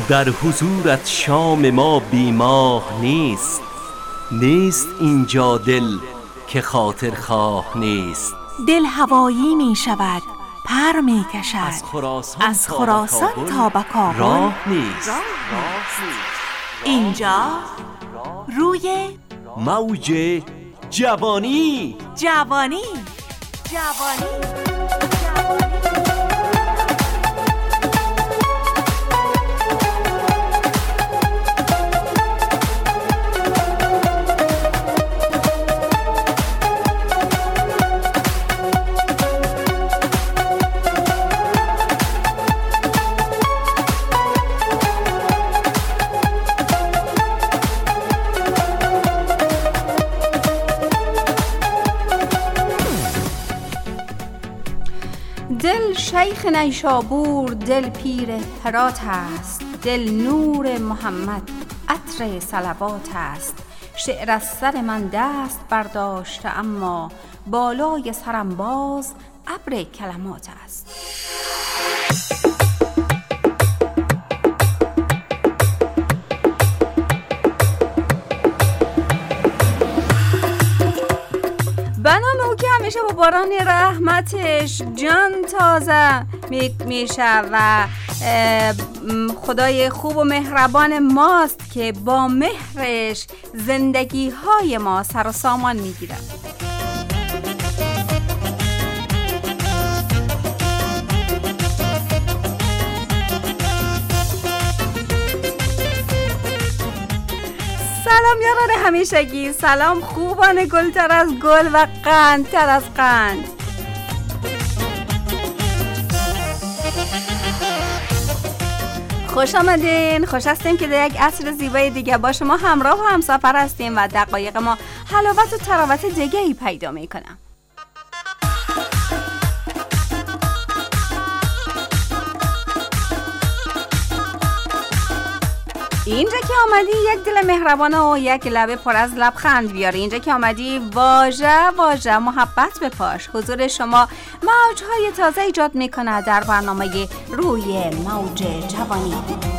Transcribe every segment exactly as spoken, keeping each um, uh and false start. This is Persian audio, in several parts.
در حضورت شام ما بیماه نیست. نیست اینجا دل که خاطر خواه نیست. دل هوایی می شود، پر می کشد، از خراسان, از خراسان تا به کابل راه نیست. اینجا روی موج جوانی. جوانی جوانی دل شیخ نیشابور، دل پیر هرات است. دل نور محمد، عطر صلوات است. شعر از سر من دست برداشته، اما بالای سرم باز ابر کلمات است. بنام او که همیشه با باران رحمتش جان تازه میشه و خدای خوب و مهربان ماست که با مهرش زندگی های ما سر و سامان میگیره. سلام یاران همیشگی، سلام خوبان گلتر از گل و قندتر از قند. خوش آمدین، خوش هستیم که در یک عصر زیبای دیگه با شما همراه و همسفر هستیم و دقایق ما حلاوت و تراوت دیگه ای پیدا میکنم. اینجا که آمدی یک دل مهربانه و یک لب پر از لبخند بیاری. اینجا که آمدی واژه واژه محبت بپاش. حضور شما موجهای تازه ایجاد میکنه در برنامه روی موج جوانی.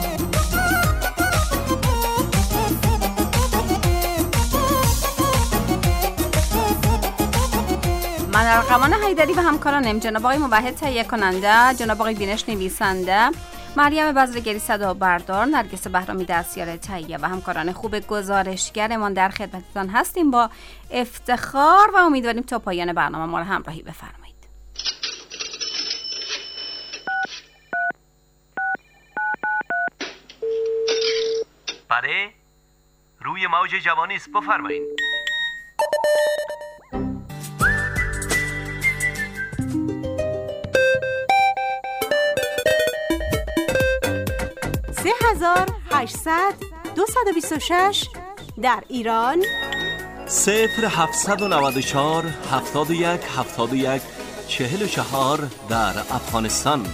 من ارقمان حیدری و همکارانم، جناب آقای موحد تهیه کننده، جناب آقای بینش نویسنده، مریم بزرگری صدا بردار، نرگس بهرامی دستیار تهیه و همکاران خوب گزارشگرمان در خدمتتان هستیم با افتخار و امیدواریم تا پایان برنامه ما را همراهی بفرمایید. بله، روی موج جوانی است، بفرمایید. سه هزار و هشتصد دویست و بیست و شش در ایران، صفر هفتصد و نود و چهار هفتاد و یک هفتاد و یک چهل و چهار در افغانستان.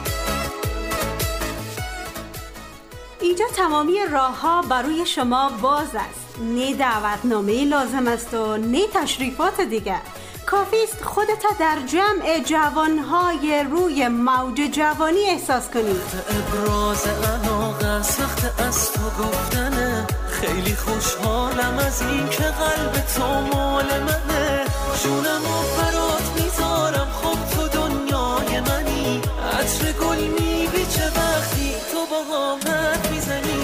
اینجا تمامی راه ها برای شما باز است. نه دعوتنامه لازم است و نه تشریفات دیگه. کافی است خودت در جمع جوانهای روی موج جوانی احساس کنید. ابراز علاقه سخت از تو گفتنه، خیلی خوشحالم از این که قلب تو مال منه. جونمو برات میذارم، خب تو دنیای منی. عطر گل میبیچه وقتی تو با حامت میزنی.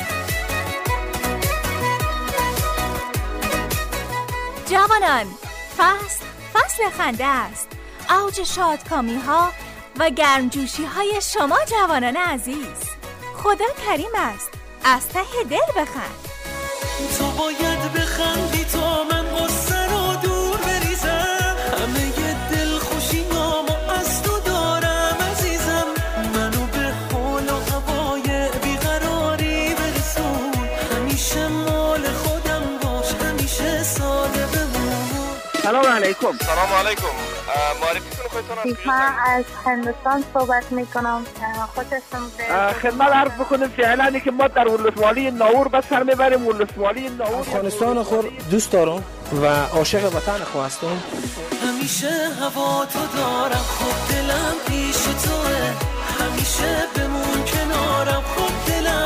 جوانان، فصل فصل خنده است. اوج شادکامی ها و گرمجوشی های شما جوانان عزیز. خدا کریم است، از ته دل بخند. تو باید بخندی تا من غصه رو دور بریزم. همه ی دل خوشی نامو از تو دارم عزیزم. منو به حال و هوای بیقراری برسون. همیشه مال خودم باش، همیشه ساده بمون. سلام علیکم. سلام علیکم. معرفیتون خودتون از کجا؟ من از هندوستان صحبت میکنم. خودتون به خدمت عرض بکنیم فعلا که ما در ولسوالی ناور به سر میبریم. ولسوالی ناور افغانستان خود دوست دارم و عاشق وطن خود هستم. همیشه هوا تو دارم، خب دلم پیش توه. همیشه بمون کنارم، خب دلم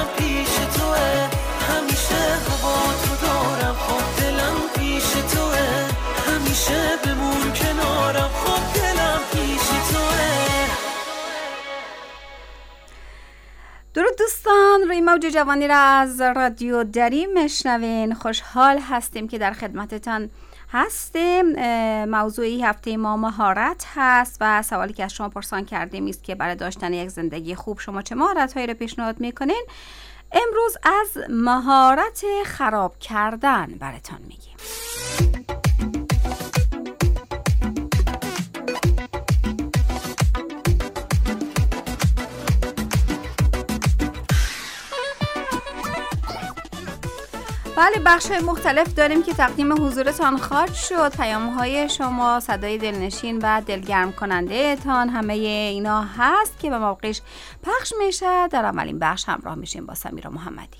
روی موج جوانی را از رادیو دری میشنوین. خوشحال هستیم که در خدمتتان هستیم. موضوعی هفته ما مهارت هست و سوالی که از شما پرسان کردیم است که برای داشتن یک زندگی خوب شما چه مهارت‌هایی را پیشنهاد میکنین. امروز از مهارت خراب کردن براتون میگیم. بله، بخش‌های مختلف داریم که تقدیم حضورتان خواهد شد. پیام‌های شما، صدای دلنشین و دلگرم کننده تان، همه اینا هست که به موقعش پخش میشه. در اولین بخش همراه میشیم با سمیرا محمدی.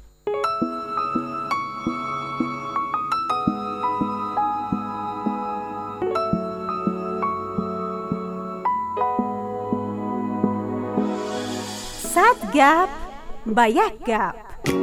صد گپ با یک گپ.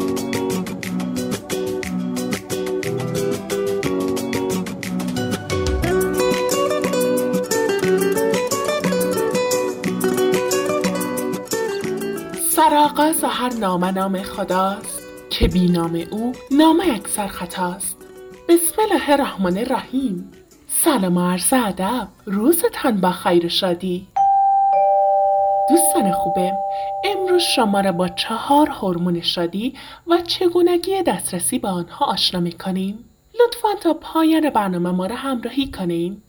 سرآغاز هر نامه نام خداست که بی نام او نامه اکثر خطاست. بسم الله الرحمن الرحیم. سلام و عرض ادب، روزتان با خیر و شادی. دوستان خوبم، امروز شما را با چهار هورمون شادی و چگونگی دسترسی به آنها آشنا می‌کنیم. لطفاً تا پایان برنامه ما را همراهی کنین.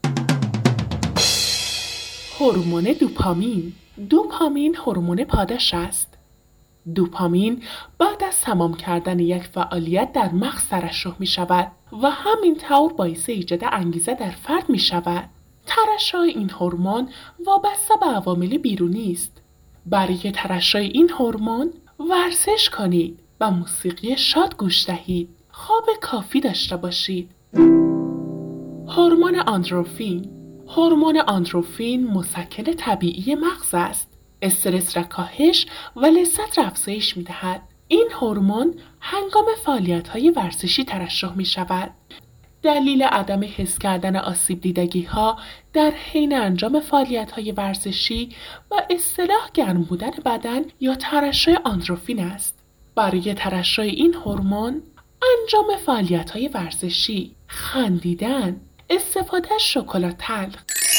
هورمون دوپامین. دوپامین هورمون پاداش است. دوپامین بعد از تمام کردن یک فعالیت در مغز ترشح می شود و همین طور باعث ایجاد انگیزه در فرد می شود. ترشح این هورمون وابسته به عوامل بیرونی است. برای ترشح این هورمون ورزش کنید و موسیقی شاد گوش دهید. خواب کافی داشته باشید. هورمون اندروفین. هورمون اندروفین مسکن طبیعی مغز است. استرس را کاهش و لذت را افزایش می دهد. این هورمون هنگام فعالیت‌های ورزشی ترشح می شود. دلیل عدم حس کردن آسیب دیدگی ها در حین انجام فعالیت‌های ورزشی و اصطلاح گرم بودن بدن یا ترشح اندروفین است. برای ترشح این هورمون، انجام فعالیت‌های ورزشی، خندیدن، استفاده از شکلات تلخ.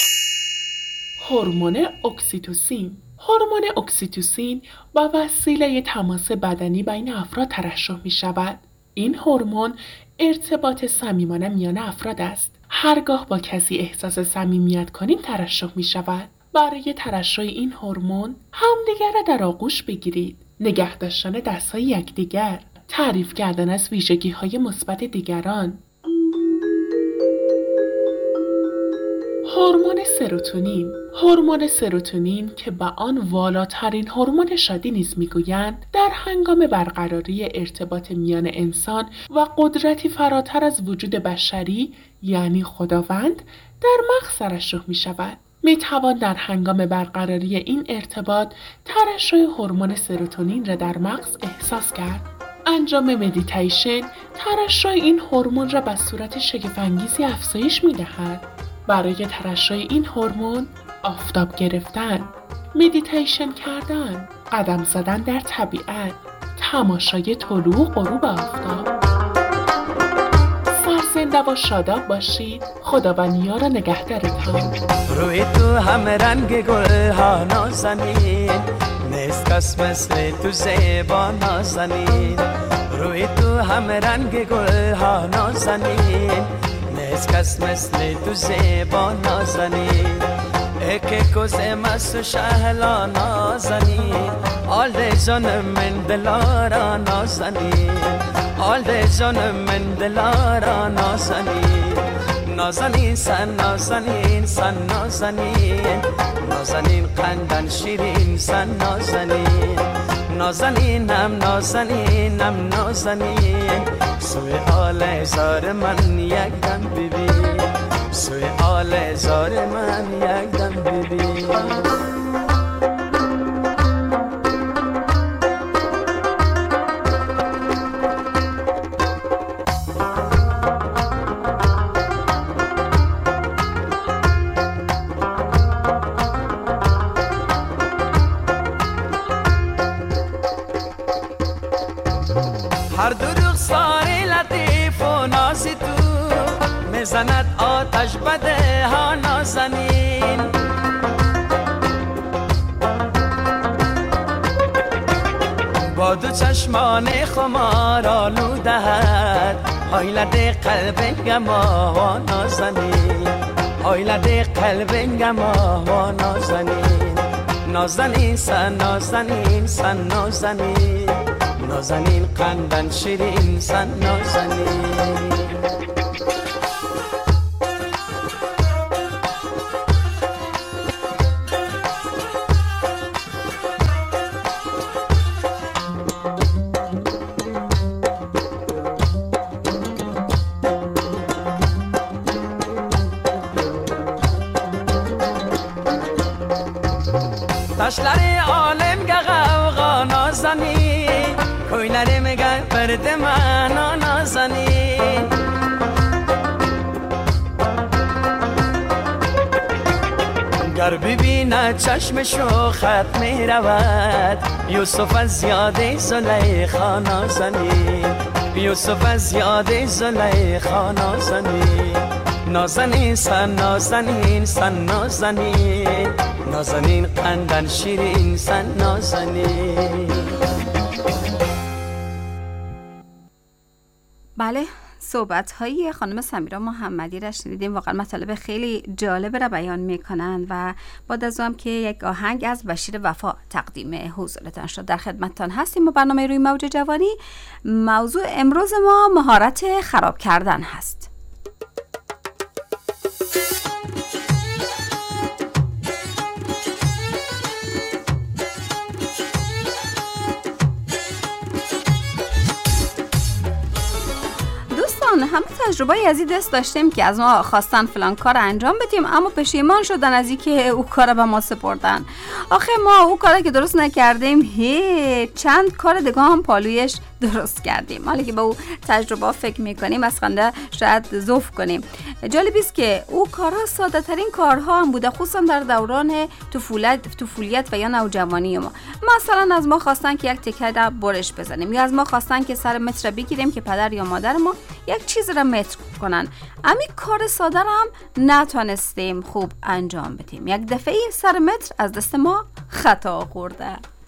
هورمون اکسیتوسین. هورمون اکسیتوسین با وسیله تماس بدنی بین افراد ترشح می شود. این هورمون ارتباط صمیمانه میان افراد است. هرگاه با کسی احساس صمیمیت کنیم ترشح می شود. برای ترشح این هورمون همدیگر را در آغوش بگیرید. نگه داشتن دست‌های یکدیگر، تعریف کردن از ویژگی‌های مثبت دیگران. هورمون سروتونین. هورمون سروتونین که به آن والاترین هورمون شادی نیز میگویند، در هنگام برقراری ارتباط میان انسان و قدرتی فراتر از وجود بشری یعنی خداوند در مغز ترشح می شود. می توان در هنگام برقراری این ارتباط ترشح هورمون سروتونین را در مغز احساس کرد. انجام مدیتیشن ترشح این هورمون را به صورت شگفت‌انگیزی افزایش می دهد. برای ترشح این هورمون آفتاب گرفتن، مدیتیشن کردن، قدم زدن در طبیعت، تماشای طلوع و غروب آفتاب. سرزنده و شاداب باشید. خداوندی‌ها را نگهدارتان. روی تو همه رنگ گل ها نازنین، نیست کس مثل تو زیبا نازنین. روی تو همه رنگ گل ها نازنین، نیست کس مثل تو زیبا نازنین. اک کوزه مست شهلا نازنین، آل ده جان من دلارا نازنین، آل ده جان من دلارا نازنین. نازنین سن نازنین سن نازنین، نازنین قندن شیرین سن نازنین. نازنینم نازنینم نازنین، سوی آل زار من یک دم ببین، سوی آل زار من یک دم ببین. هر دو رخسار لطیف و نازی تو میزند آتش بده ها نازنین. با دو چشمان خمار آلودهد حیلت قلب گما و نازنین. حیلت قلب گما و نازنین. نازنین سن نازنین سن نازنین. نازنین قندن شیرین سن نازنین. تشلری عالم گغوغا نازنی کویلری میگن برد من نازنی. گر ببیند چشمشو خط میرود یوسف از یاد زلیخا نازنی. یوسف از یاد زلیخا نازنی. نازنین سن نازنین سن نازنین. نازنین قندن شیرین سن نازنین. بله، صحبت‌های خانم سمیرا محمدی را شنیدیم. واقعا مطالب خیلی جالب را بیان می‌کنند و بعد از اون که یک آهنگ از بشیر وفا تقدیم حضورتان شد در خدمتتان هستیم. و برنامه روی موج جوانی، موضوع امروز ما مهارت خراب کردن هست. همه تجربه از این دست داشتیم که از ما خواستن فلان کار انجام بدیم اما پشیمان شدن از این که او کار به ما سپردن. آخه ما او کار که درست نکردیم هی چند کار دیگه هم پالویش درست کردیم. حالا که به او تجربه فکر میکنیم از خنده شاید ذوف کنیم. جالب است که او کارها ساده ترین کارها هم بوده، خصوصا در دوران طفولیت طفولیت و یا نوجوانی ما. مثلا از ما خواستن که یک تکه در برش بزنیم، یا از ما خواستن که سر متر بگیریم که پدر یا مادر ما یک چیز را متر کنن. امی کار ساده هم نتونستیم خوب انجام بدیم. یک دفعه سر متر از دست ما خطا خورده.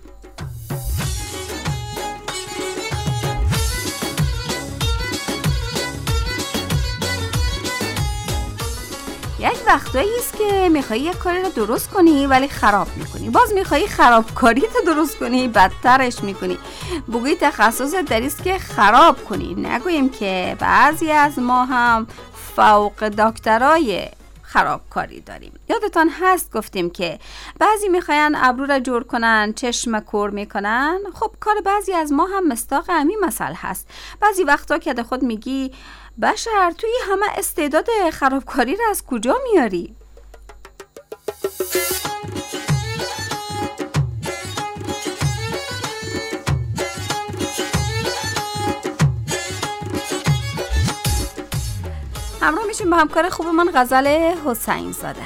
یک وقتایی است که میخوایی یک کاری رو درست کنی ولی خراب میکنی، باز میخوایی خرابکاری رو درست کنی بدترش میکنی. بگویی تخصص در است که خراب کنی، نگوییم که بعضی از ما هم فوق دکترای خرابکاری داریم. یادتان هست گفتیم که بعضی میخواین ابرو را جور کنن، چشم کور میکنن. خب کار بعضی از ما هم مستاق همین مسئله هست. بعضی وقتا که خود میگی بشر توی همه استعداد خرابکاری را از کجا میاری؟ همراه میشیم با همکار خوب من غزل حسین زاده.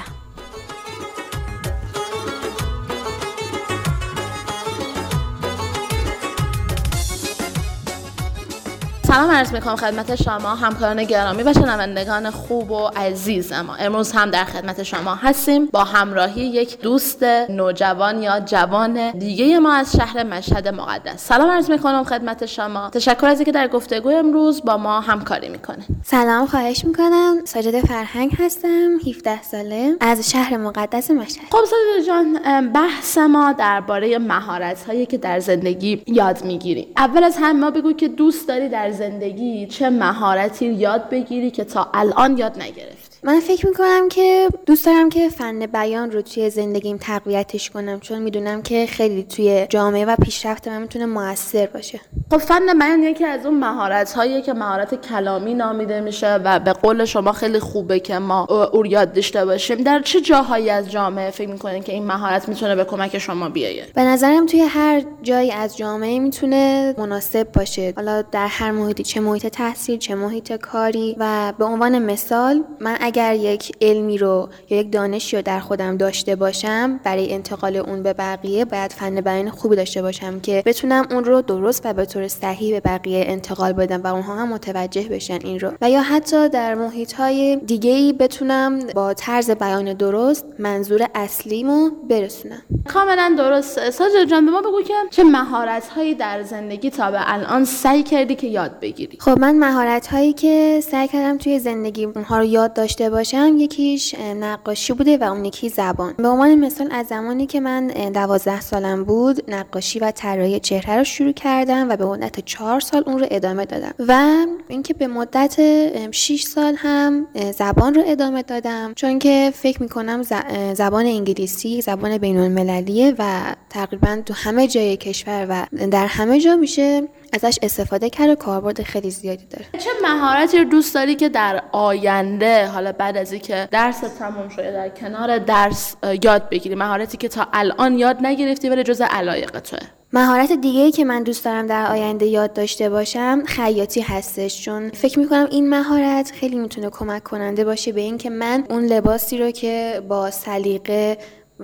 سلام عرض میکنم خدمت شما همکاران گرامی و شنوندگان خوب و عزیز ما. امروز هم در خدمت شما هستیم با همراهی یک دوست نوجوان یا جوان دیگه ما از شهر مشهد مقدس. سلام عرض میکنم خدمت شما. تشکر از اینکه در گفتگو امروز با ما همکاری میکنه. سلام، خواهش میکنم. ساجده فرهنگ هستم، هفده ساله، از شهر مقدس مشهد. خب ساجده جان، بحث ما درباره مهارت هایی که در زندگی یاد میگیریم. اول از همه ما بگو که دوست داری در زندگی چه مهارتی یاد بگیری که تا الان یاد نگرفتی؟ من فکر میکنم که دوست دارم که فن بیان رو توی زندگیم تقویتش کنم، چون میدونم که خیلی توی جامعه و پیشرفت من میتونه موثر باشه. خب فن بیان یکی از اون مهارت هاییه که مهارت کلامی نامیده میشه و به قول شما خیلی خوبه که ما او یاد داشته باشیم. در چه جاهایی از جامعه فکر میکنین که این مهارت میتونه به کمک شما بیایه؟ به نظرم توی هر جایی از جامعه میتونه مناسب باشه، حالا در هر محیطی، چه محیط تحصیل چه محیط کاری. و به عنوان مثال من اگر یک علمی رو یا یک دانشی رو در خودم داشته باشم، برای انتقال اون به بقیه باید فن بیان خوبی داشته باشم که بتونم اون رو درست و به طور صحیح به بقیه انتقال بدم و اونها هم متوجه بشن این رو. و یا حتی در محیط‌های دیگه‌ای بتونم با طرز بیان درست منظور اصلیمو برسونم. کاملا درست. ساجد جان به ما بگو که چه مهارت‌هایی در زندگی تا به الان سعی کردی که یاد بگیری؟ خب من مهارت‌هایی که سعی کردم توی زندگی اونها رو یاد داشته باشم، یکیش نقاشی بوده و اون یکی زبان. به عنوان مثال از زمانی که من دوازده سالم بود نقاشی و طراحی چهره رو شروع کردم و به مدت چهار سال اون رو ادامه دادم و اینکه به مدت شش سال هم زبان رو ادامه دادم، چون که فکر می‌کنم زبان انگلیسی زبان بین‌المللیه و تقریبا تو همه جای کشور و در همه جا میشه ازش استفاده کرد و کاربرد خیلی زیادی داره. چه مهارتی رو دوست داری که در آینده، حالا بعد از اینکه درس تموم شده، در کنار درس یاد بگیری؟ مهارتی که تا الان یاد نگرفتی ولی جز علایق توه. مهارت دیگه‌ای که من دوست دارم در آینده یاد داشته باشم خیاطی هستش، چون فکر می‌کنم این مهارت خیلی میتونه کمک کننده باشه به این که من اون لباسی رو که با سلیقه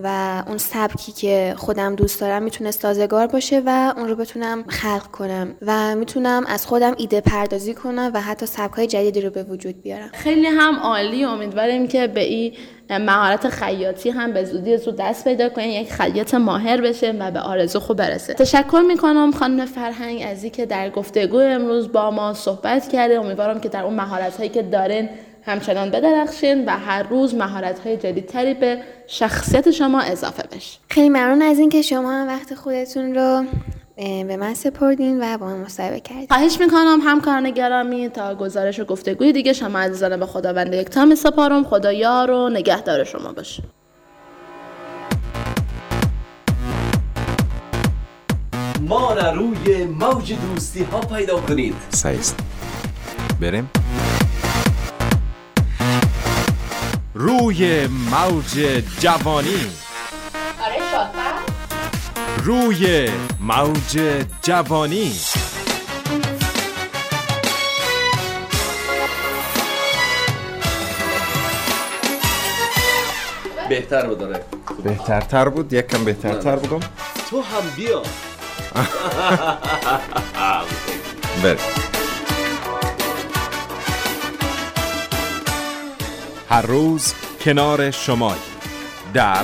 و اون سبکی که خودم دوست دارم میتونه سازگار باشه و اون رو بتونم خلق کنم و میتونم از خودم ایده پردازی کنم و حتی سبک‌های جدیدی رو به وجود بیارم. خیلی هم عالی. امیدواریم که به این مهارت خیاطی هم به زودی زود دست پیدا کنین، یک خیاط ماهر بشه و به آرزو خوب برسه. تشکر میکنم خانم فرهنگ از اینکه در گفتگو امروز با ما صحبت کرده. امیدوارم که در اون مهارت‌هایی که دارین همچنان بدرخشین و هر روز مهارت‌های جدیدتری به شخصیت شما اضافه بشه. خیلی ممنون از این که شما هم وقت خودتون رو به من سپردین و با من مصاحبه کردین. خواهش میکنم همکاران گرامی تا گزارش و گفتگوی دیگه شما عزیزان به خداوند یکتا میسپارم. خدا یار و نگهدار شما باشه. ما را روی موج دوستی ها پیدا کنید. سایست بریم روی موج جوانی. آره شاطر. روی موج جوانی. بهتر بود داره. بهترتر بود؟ یک کم بهترتر بگم؟ تو هم بیا. بریم. هر روز کنار شمای در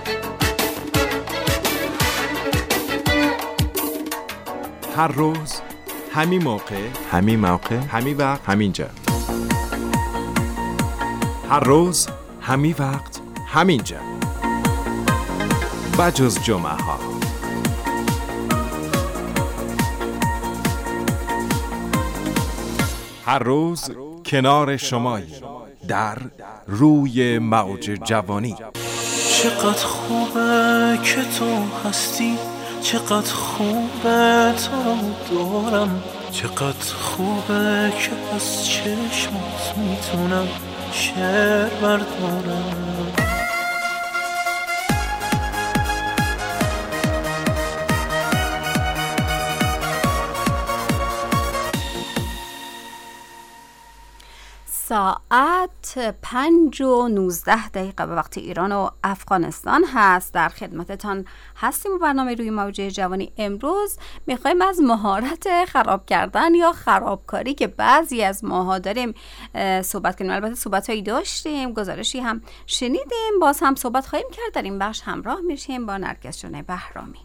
هر روز همین موقع همین موقع همین وقت همین جا. هر روز همین وقت همین جا بجز جمعه ها. هر روز کنار شمایی در روی موج جوانی. چقدر خوبه که تو هستی، چقدر خوبه تو دارم، چقدر خوبه که از چشمات میتونم شعر بردارم. ساعت پنج و نوزده دقیقه به وقت ایران و افغانستان هست. در خدمتتان هستیم و برنامه روی موج جوانی امروز میخوایم از مهارت خراب کردن یا خرابکاری که بعضی از ماها داریم صحبت کنیم. البته صحبت هایی داشتیم، گزارشی هم شنیدیم، باز هم صحبت خواهیم کرد. در این بخش همراه میشیم با نرگس جان بهرامی.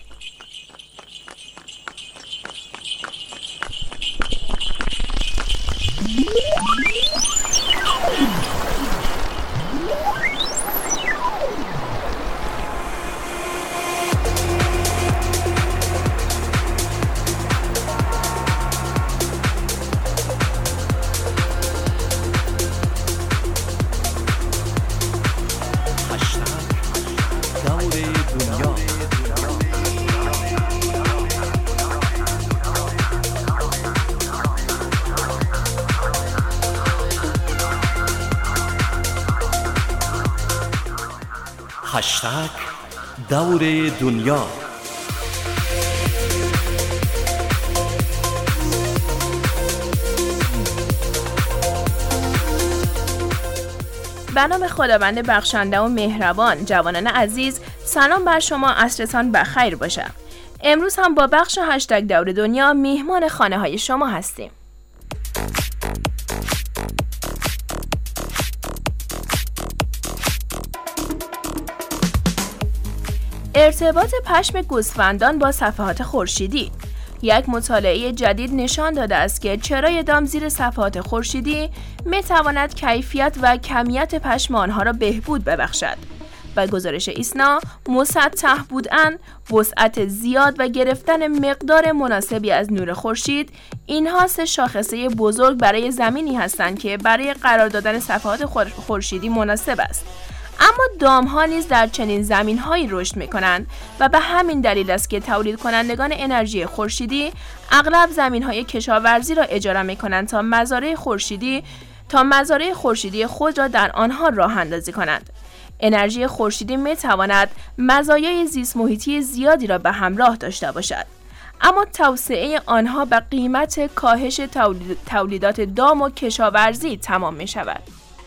هشتگ دور دنیا. به نام خداوند بخشنده و مهربان. جوانان عزیز، سلام بر شما، عصرتان بخیر باشه. امروز هم با بخش هشتگ دور دنیا میهمان خانه های شما هستیم. ارتباط پشم گوسفندان با صفحات خورشیدی. یک مطالعه جدید نشان داده است که چرای دام زیر صفحات خورشیدی میتواند کیفیت و کمیت پشم آنها را بهبود ببخشد. و گزارش ایسنا، مسطح بودن، وسعت زیاد و گرفتن مقدار مناسبی از نور خورشید، اینها سه شاخصه بزرگ برای زمینی هستند که برای قرار دادن صفحات خورشیدی مناسب است. اما دام‌ها نیز در چنین زمین‌هایی رشد می‌کنند و به همین دلیل است که تولید کنندگان انرژی خورشیدی اغلب زمین‌های کشاورزی را اجاره می‌کنند تا مزارع خورشیدی تا مزارع خورشیدی خود را در آنها راه اندازی کنند. انرژی خورشیدی می‌تواند مزایای زیست محیطی زیادی را به همراه داشته باشد، اما توسعه آنها به قیمت کاهش تولید تولیدات دام و کشاورزی تمام می‌شود.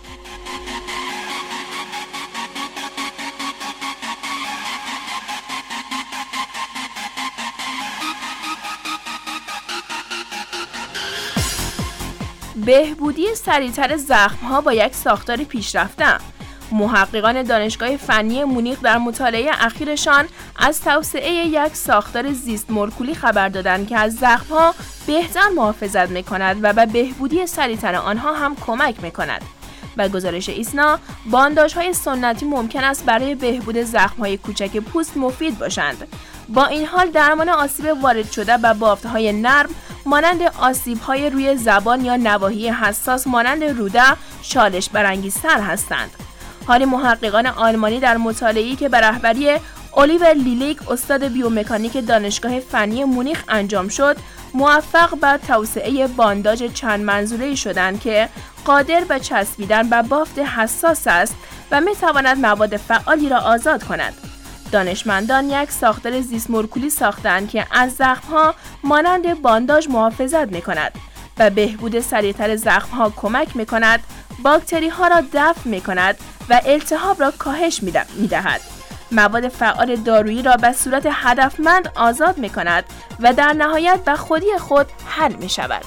بهبودی سریعتر زخم‌ها با یک ساختار پیشرفته. محققان دانشگاه فنی مونیخ در مطالعه اخیرشان از توسعه یک ساختار زیست مولکولی خبر دادند که از زخم‌ها بهتر محافظت می‌کند و به بهبودی سریعتر آنها هم کمک می‌کند. و گزارش ایسنا، بانداژهای سنتی ممکن است برای بهبود زخم‌های کوچک پوست مفید باشند. با این حال درمان آسیب وارد شده به بافت‌های نرم مانند آسیب‌های روی زبان یا نواحی حساس مانند روده چالش برانگیزتر هستند. حال محققان آلمانی در مطالعه‌ای که به رهبری الیور لیلیک استاد بیومکانیک دانشگاه فنی مونیخ انجام شد، موفق به توسعه بانداژ چند منظوره‌ای شدند که قادر به چسبیدن به بافت حساس است و می‌تواند مواد فعالی را آزاد کند. دانشمندان یک ساختار زیست مولکولی ساختند که از زخم‌ها مانند بانداژ محافظت می‌کند و بهبود سریعتر زخم‌ها کمک می‌کند، باکتری‌ها را دفع می‌کند و التهاب را کاهش می‌دهد. مواد فعال دارویی را به صورت هدفمند آزاد می‌کند و در نهایت به خودی خود حل می‌شود.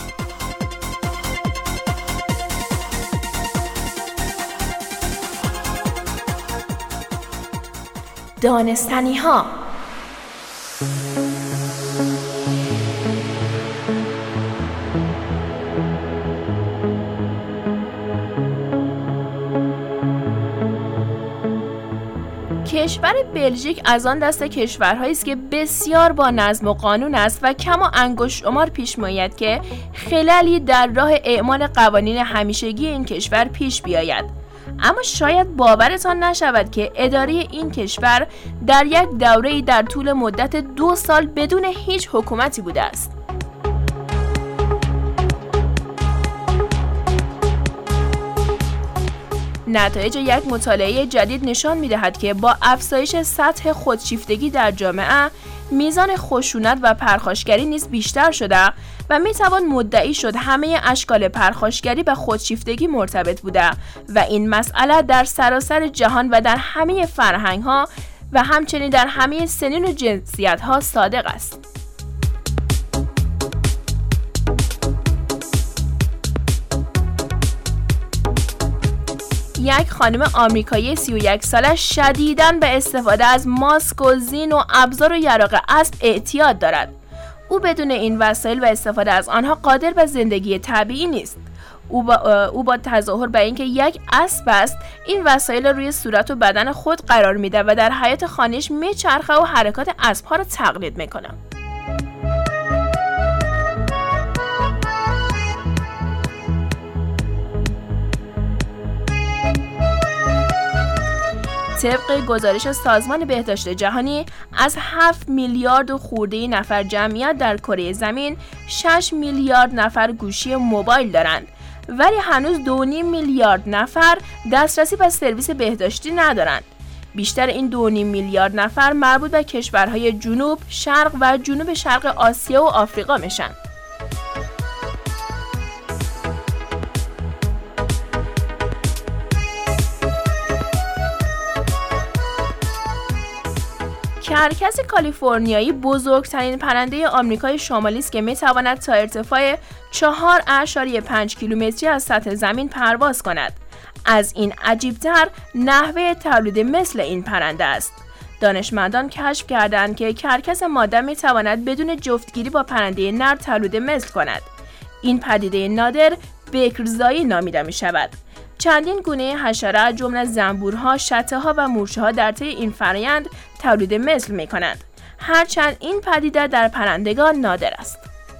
دانستنی ها. کشور بلژیک از آن دسته کشورهایی است که بسیار با نظم و قانون است و کما انگشت شمار پیش می‌آید که خللی در راه اعمال قوانین همیشگی این کشور پیش بیاید. اما شاید باورتان نشود که اداره این کشور در یک دوره‌ای در طول مدت دو سال بدون هیچ حکومتی بوده است. نتایج یک مطالعه جدید نشان می‌دهد که با افزایش سطح خودشیفتگی در جامعه، میزان خشونت و پرخاشگری نیز بیشتر شده و میتوان مدعی شد همه اشکال پرخاشگری به خودشیفتگی مرتبط بوده و این مسئله در سراسر جهان و در همه فرهنگ‌ها و همچنین در همه سنین و جنسیت‌ها صادق است. یک خانم آمریکایی سی و یک ساله شدیداً به استفاده از ماسک و زین و ابزار و یراق اسب اعتیاد دارد. او بدون این وسایل و استفاده از آنها قادر به زندگی طبیعی نیست. او با, او با تظاهر به اینکه یک اسب است، این وسایل روی صورت و بدن خود قرار میده و در حیاط خانه‌اش میچرخه و حرکات اسب‌ها را تقلید میکنه. طبق گزارش سازمان بهداشت جهانی، از هفت میلیارد و خورده نفر جمعیت در کره زمین، شش میلیارد نفر گوشی موبایل دارند، ولی هنوز دو و نیم میلیارد نفر دسترسی به سرویس بهداشتی ندارند. بیشتر این دو و نیم میلیارد نفر مربوط به کشورهای جنوب، شرق و جنوب شرق آسیا و آفریقا میشن. کرکس کالیفرنیایی بزرگترین پرنده آمریکای شمالی است که میتواند تا ارتفاع چهار اشاری پنج کیلومتری از سطح زمین پرواز کند. از این عجیبتر نحوه تولید مثل این پرنده است. دانشمندان کشف کردند که کرکس ماده میتواند بدون جفتگیری با پرنده نر تولید مثل کند. این پدیده نادر بکرزایی نامیده می شود. چندین گونه حشره از جمله زنبورها، شته‌ها و مورچه‌ها در طی این فرآیند تولید مثل می‌کنند. هرچند این پدیده در پرندگان نادر است.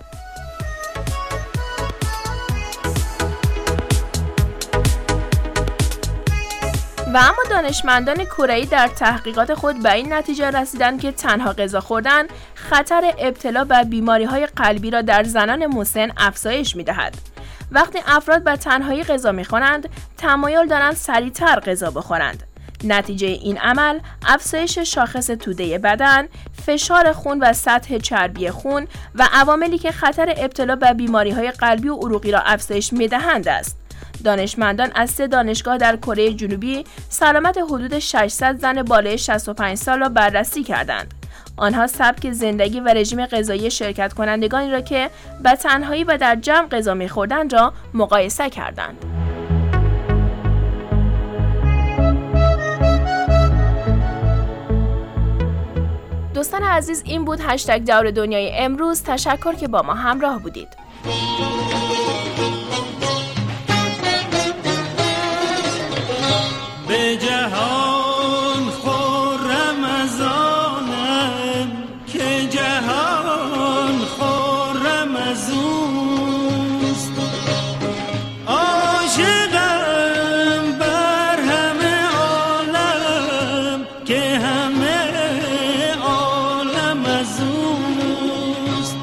و اما دانشمندان کره‌ای در تحقیقات خود به این نتیجه رسیدند که تنها غذا خوردن خطر ابتلا به بیماری‌های قلبی را در زنان مسن افزایش می‌دهد. وقتی افراد به تنهایی غذا می‌خورند، تمایل دارند سریع‌تر غذا بخورند. نتیجه این عمل افزایش شاخص توده بدن، فشار خون و سطح چربی خون و عواملی که خطر ابتلا به بیماری‌های قلبی و عروقی را افزایش می‌دهند است. دانشمندان از سه دانشگاه در کره جنوبی سلامت حدود ششصد زن بالای شصت و پنج سال را بررسی کردند. آنها سبک زندگی و رژیم غذایی شرکت کنندگانی را که به تنهایی و در جمع غذا می‌خوردند را مقایسه کردند. دوستان عزیز، این بود هشتگ دور دنیای امروز. تشکر که با ما همراه بودید. به جهان خرم از آنم که جهان خرم از اوست. عاشقم بر همه عالم که همه عالم از اوست.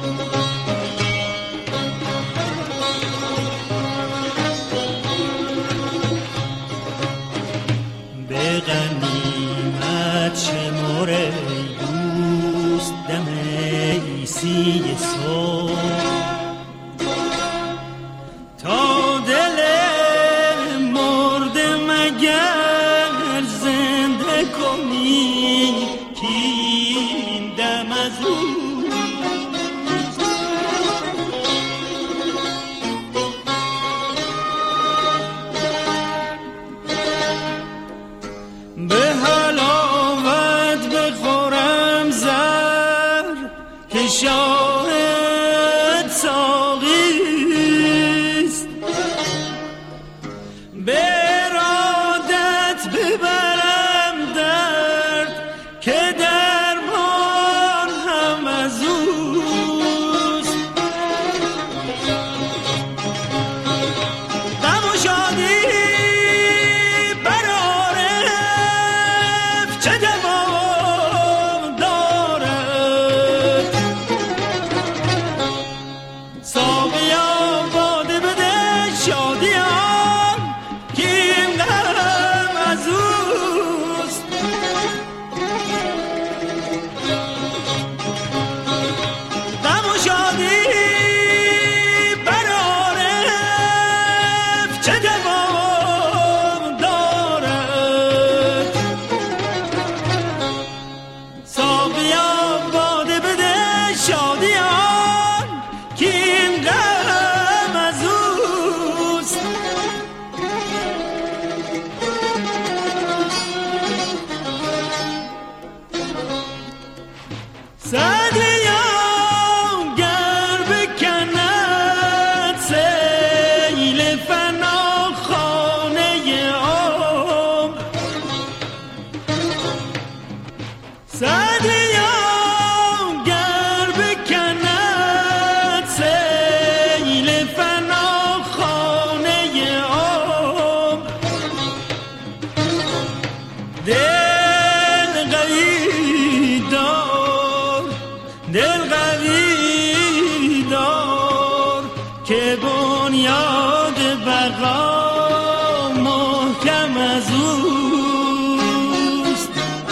به غنیمت شمر ای دوست دم عیسی صبح تا دل مرده مگر زنده کنی که این دم از او به حلاوت بخورم زر که شاهد ساقیست. به ارادت ببرم درد که درمان هم از اوست. غم و شادی که بنیاد بقا محکم از اوست.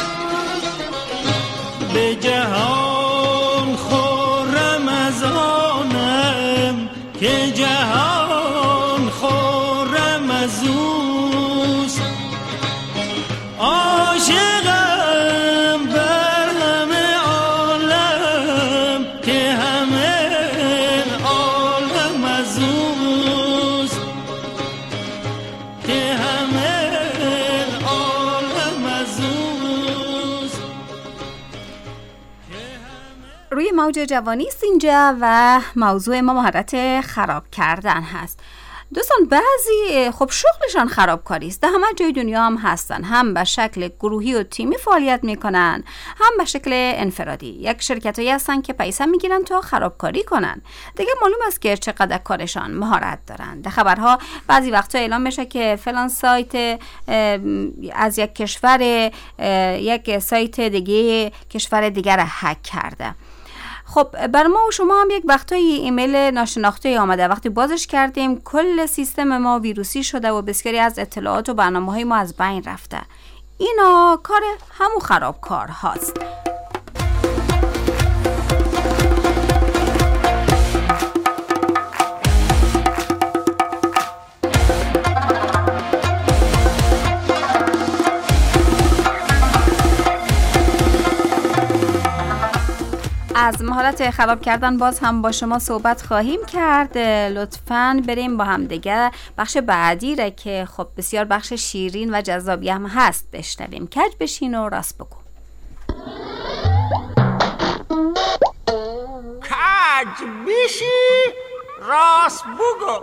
به جهان خرم از آنم که جهان خرم از اوست. عاشقم بر همه روی موج جوانی است اینجا و موضوع ما مهارت خراب کردن هست. دوستان بعضی خب شغلشان خرابکاری است، در همه جای دنیا هم هستن، هم به شکل گروهی و تیمی فعالیت میکنن، هم به شکل انفرادی. یک شرکتایی هستن که پیسه میگیرن تا خرابکاری کنن، دیگه معلوم است که چقدر کارشان مهارت دارن. در خبرها بعضی وقتا اعلام میشه که فلان سایت از یک کشور یک سایت دیگه کشور دیگر را هک کرده. خب بر ما و شما هم یک وقتایی ایمیل ناشناخته آمده، وقتی بازش کردیم کل سیستم ما ویروسی شده و بسیاری از اطلاعات و برنامه‌های ما از بین رفته. اینا کار همون خرابکار هاست. از مهارت خراب کردن باز هم با شما صحبت خواهیم کرد. لطفاً بریم با هم دیگه بخش بعدی را که خب بسیار بخش شیرین و جذابی هم هست بشنویم. کج بشین و راست بگو. کج بشی راست بگو.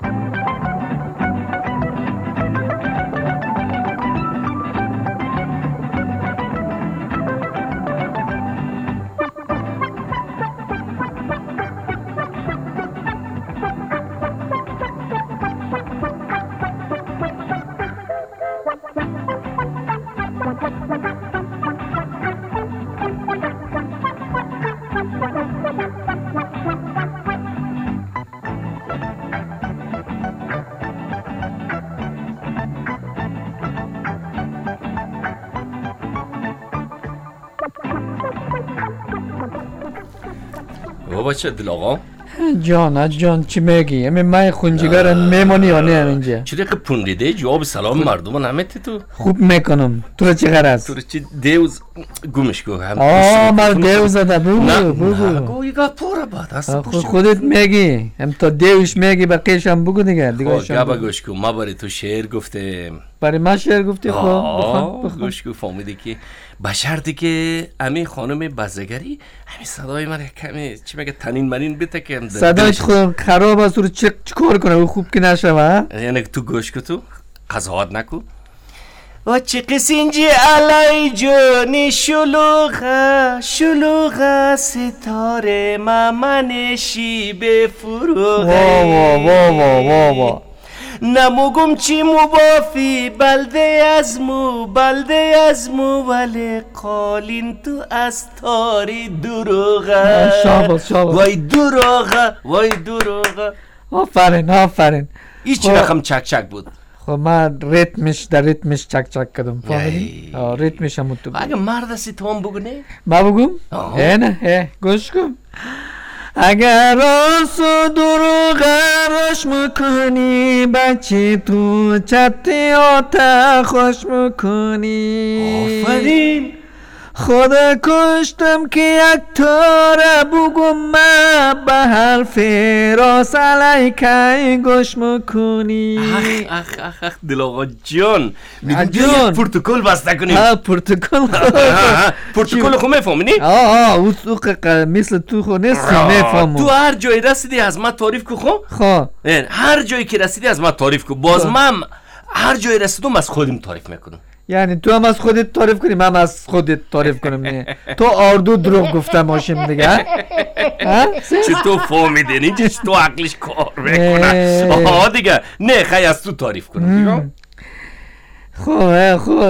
بچه دل آقا جان جان چی میگی؟ امی من خونجیگر میمانی یا نه اینجا؟ چی دیگه پوندیده جواب سلام مردم نمیتی تو؟ خوب میکنم. تو چی قرار است؟ تو چی دیوز گمش کو هم آه من دیوز ده بگو بگو نه گویی گا پورا باد است خودت میگی هم تا دیوش میگی بقیش هم بگو دیگه دیگه شما گابا گوش کو ما برای تو شعر گفتم برای من شعر گفتی خب بخوام گوش کو فهمیدی که بشرطی که امی خانم بزرگری همین صدای من کمی چی میگه تنین منین بده که صدایش خود خراب است رو چه کار کنه او خوب که نشوه یعنی تو گوش کو تو قضاوت نکو و چه قسینجی علی جونی شلوغه شلوغه ستاره ممنشی به فروغه وا وا وا وا وا نموگم چی مبافی بلده از مو بلده از مو ولی قالین تو از تاری دروغه شاباس شاباس وای دروغه وای دروغه آفرین آفرین این چی رقم چک چک بود خب من ریتمش در ریتمش چک چک کردم فهمیدی؟ ریتمش هم تو اگه مرد هستی تو هم بگو نه ما بگم؟ اه نه اه گوش کن اگر راست و دروغ روش میکنی بچه تو چتی آتا خوش میکنی آفرین خدا کشتم که یک تاره بگم من به حرف راست علیکی گوش میکنی اخ اخ اخ اخ دل آقا جان میگم بیا یک پرتکل بسته کنیم ها پرتکل پرتکل خو میفهمینی؟ آه آه او مثل تو خو نیستی میفهمم تو هر جایی رسیدی از من تعریف کو خو؟ خو هر جایی که رسیدی از من تعریف کو باز من هر جایی رسیدم از خودم تعریف میکنم یعنی تو هم از خودت تعریف کنی من از خودت تعریف کنم نه تو آردو دروغ گفتم باشیم دیگه چی تو فهمیدی نه چی تو عقلش کار میکنه آها دیگه نه خیلی از تو تعریف کنم خواه خواه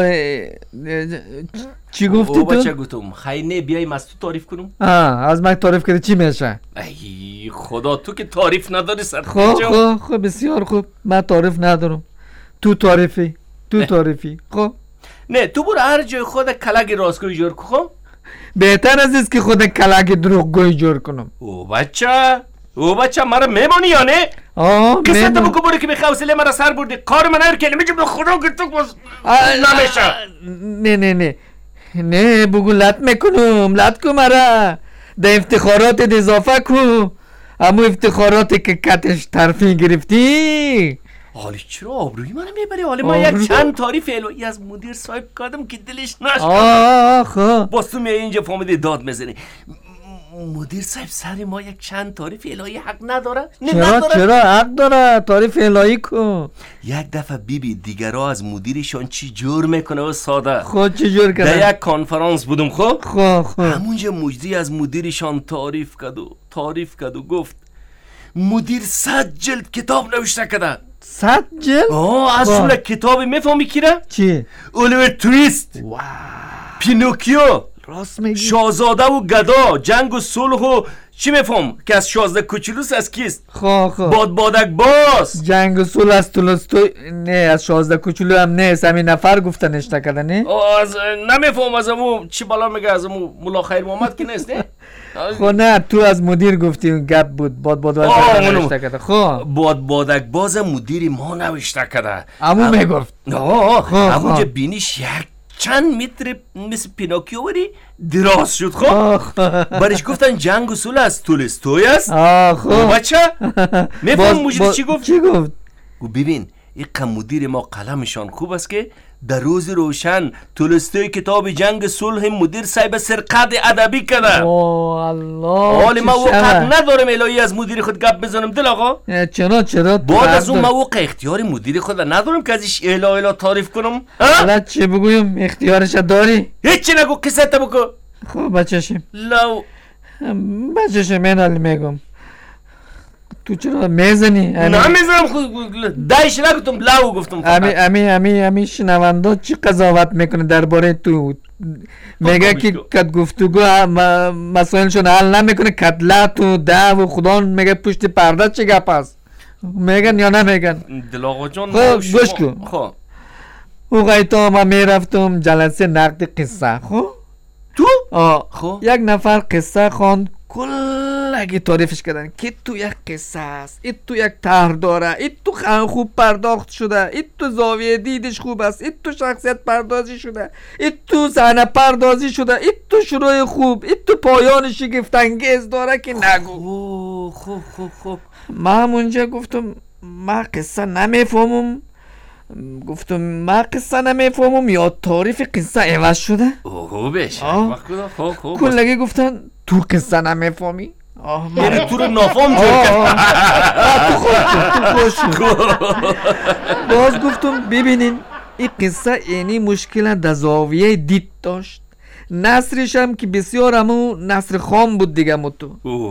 چی گفتی تو؟ بچه گفتم خیلی نه بیاییم از تو تعریف کنم آه از من تعریف کنی چی میشه؟ ای خدا تو که تعریف نداری سر خواه خواه خواه بسیار خوب من تعریف ندارم تو تعریفی تو تعریفی خب نه تو برو هر جای خود کلک راستگویی جور کن بهتر از است که خود کلک دروغگویی جور کنم او بچه او بچه مرا میمونی یا نه؟ آه کسی تو بگو برو که به خوصله مرا سر بردی کار من هر کلمه جو به خدا که تو باز نمیشه نه نه نه نه بگو لط میکنم لط کن مرا ده افتخارات اضافه کن اما افتخاراتی که کتش طرفی گرفتی حالی چرا آبروی منو میبری؟ حالی من یک چند تعریف الهی از مدیر صاحب کردم که دلش نشد آه خواه باز تو میای اینجا فهمیدی داد میزنی مدیر صاحب سر ما یک چند تعریف الهی حق نداره؟ نه چرا نداره؟ چرا حق داره تعریف الهی کو. یک دفعه بیبی دیگرها از مدیرشان چی جور میکنه و ساده. خود چی جور کنه؟ در یک کنفرانس بودم خب خب خب همونجا مجری از مدیرشان تعریف کرد و تعریف کرد و گفت مدیر صد جلد کتاب نوشته کرده. صد جلد؟ آه از جمله کتابی میفهمی کیره؟ چی؟ الیور تویست، پینوکیو، راست میگی؟ شاهزاده و گدا، جنگ و صلح و چی میفهم که از شازده کوچولوس از کیست؟ خب خب باد بادک باز، جنگ و صلح از تولستوی. نه از شازده کوچولو هم نه، همین نفر گفتنش نکرده نه؟ از نمیفهم از امو چی بالا میگه از امو مولا خیر محمد که نیست نه؟ خب نه تو از مدیر گفتی اون گپ بود. باد بادک نوشته کرده. خب باد بادک باز مدیر ما نوشته کرده. امو میگفت آه همونجا بینیش یک چند متر مثل پینوکیو وری دراز شد. خب برش گفتن جنگ و صلح از تولستوی است. آه خب بچه میفهم مجری چی گفت؟ چی گفت؟ گو ببین این مدیر ما قلمشان خوب است که در روز روشن تولستوی کتاب جنگ صلح مدیر صاحب سرقت ادبی کرده. اوه الله حالی ما وقت ندارم الهی از مدیر خود گپ بزنم دل آقا. چرا چرا بعد از اون ما وقت اختیار مدیر خود ندارم که ازش اله اله تعریف کنم. حالا چی بگویم؟ اختیارش داری؟ هیچی نگو قصت بگو. خب بچه‌شیم لو بچه‌شیم من حالی میگم تو چرا میزنی؟ نه میزنم خود دایش نگفتم لو گفتم فقط. امی امی امی امی شنونده چی قضاوت میکنه درباره تو؟ میگه که کد گفتگو مسائلشون حل نمیکنه، کتلت و ده و خدا میگه پشت پرده چی گپ است؟ میگن یا نمیگن؟ دل آقا جان خب گوش کن. خب او غیتا ما میرفتم جلسه نقد قصه. خب تو؟ آه خب یک نفر قصه خواند کلگی تعریفش کردن که تو یک قصه است، این تو یک طرح داره، این تو خوب پرداخت شده، این تو زاویه دیدش خوب است، این تو شخصیت پردازی شده، این تو صحنه پردازی شده، این تو شروع خوب، این تو پایان شگفت انگیز داره که نگو. خوب خوب خوب ما همونجا گفتم ما قصه نمیفهمم. گفتم ما قصه نمیفهمم یا تعریف قصه عوض شده. اوه بشه خوب خوب کلگی گفتن تو قصه نمیفهمی. آه میره تو رو نافهم جور کرد. تو خوش تو خوش باز گفتم ببینین این قصه اینی مشکل در زاویه دید داشت. نصرش هم که بسیار همون نصر خام بود دیگه متو.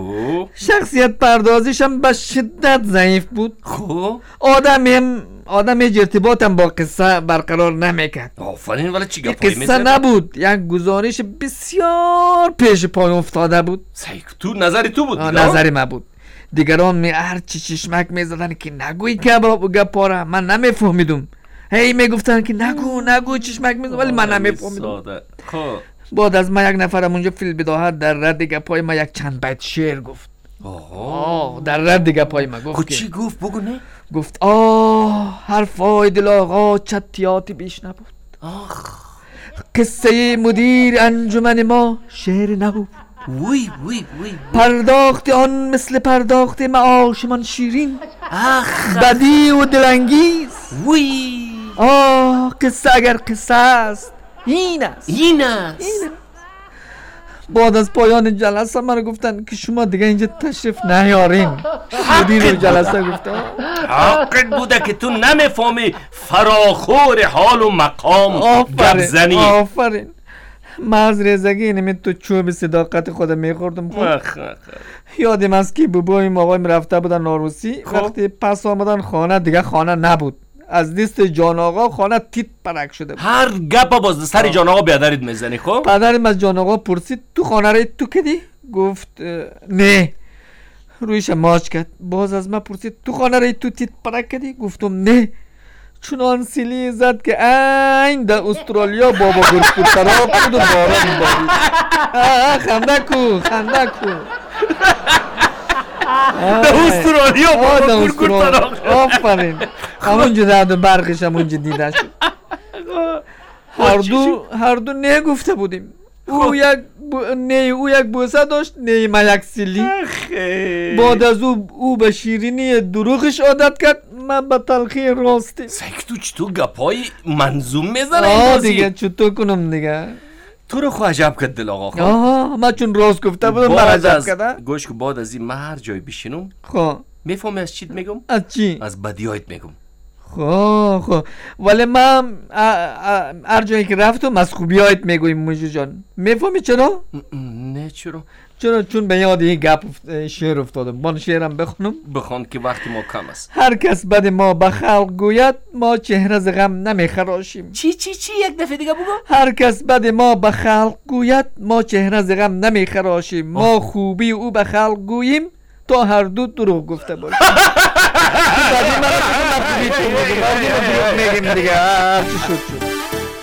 شخصیت پردازیش هم به شدت ضعیف بود. خب آدم هم آدم هیچ ارتباط هم با قصه برقرار نمیکرد. آفرین ولی چی گپایی قصه میزنی؟ نبود، یک گزارش بسیار پیش پای افتاده بود. سیک تو نظری تو بود؟ نظری من بود. دیگران می هر چی چشمک میزدن که نگوی که گپاره من نمیفهمیدم. هی میگفتن که نگو نگو چشمک میزدن ولی من نمیفهمیدم. خب بعد از ما یک نفرم اونجا فیل بداهت در رد گپای ما یک چند بیت شعر گفت. آه در رد گپای ما گفت. چی گفت بگو نه؟ گفت آه حرفای دل آقا چتیاتی بیش نبود. آخ قصه مدیر انجمن ما شعر نبود. وی وی وی پرداخت آن مثل پرداخت معاش من شیرین. آخ بدی و دلانگیز. وی آه قصه اگر قصه است این است این است. بعد از پایان جلسه من گفتن که شما دیگه اینجا تشریف نیارین. مدیر جلسه گفت حقت بوده که تو نمیفهمی فراخور حال و مقام گپ زنی. آفرین من از ریزگی نمی تو چوب صداقت خودم میخوردم. یادم است که بابایم آقایم رفته بودن ناروسی. وقتی پس آمدن خانه دیگه خانه نبود. از دست جان آقا خانه تیت پرک شده بود. هر گپا باز سر جان آقا بیادرید میزنی. خب پدرم از جان آقا پرسید تو خانه را تو کدی؟ گفت نه. رویش ماچ کرد. باز از من پرسید تو خانه را تو تیت پرک کدی؟ گفتم نه. چنان سیلی زد که این در استرالیا بابا گرسپور تراب بود و باران بارید. خنده کو خنده کو در استرالیا بابا گرسپور تراب. آفرین همونجا درد و برقش همونجا دیده شد. هر دو هر دو نه گفته بودیم. او یک نه او یک بوسه داشت نه ما یک سیلی. بعد از او او به شیرینی دروغش عادت کرد من به تلخی راستی. سیک تو چطور گپای منظوم میزنه آه دیگه چطور کنم دیگه. تو رو خو عجب کرد دل آقا. آها من چون راست گفته بودم من عجب کردم. گوش که بعد از این من هر جای بشینم خب میفهمی از چیت میگم؟ از چی؟ از بدیایت میگم. خب خب ولی من هر جایی که رفتم از خوبیایت میگویم موجو جان. میفهمی چرا؟ نه چرا؟ چرا چون به یاد این گپ شعر افتادم. من شعرم بخونم؟ بخون که وقتی ما کم است. هر کس بد ما به خلق گوید ما چهره ز غم نمیخراشیم. چی چی چی یک دفعه دیگه بگو. هر کس بد ما به خلق گوید ما چهره ز غم نمیخراشیم. ما خوبی او به خلق گوییم تا هر دو دروغ گفته باشیم. بعدی من خوبی تو میگیم دیگه. چی شد شد.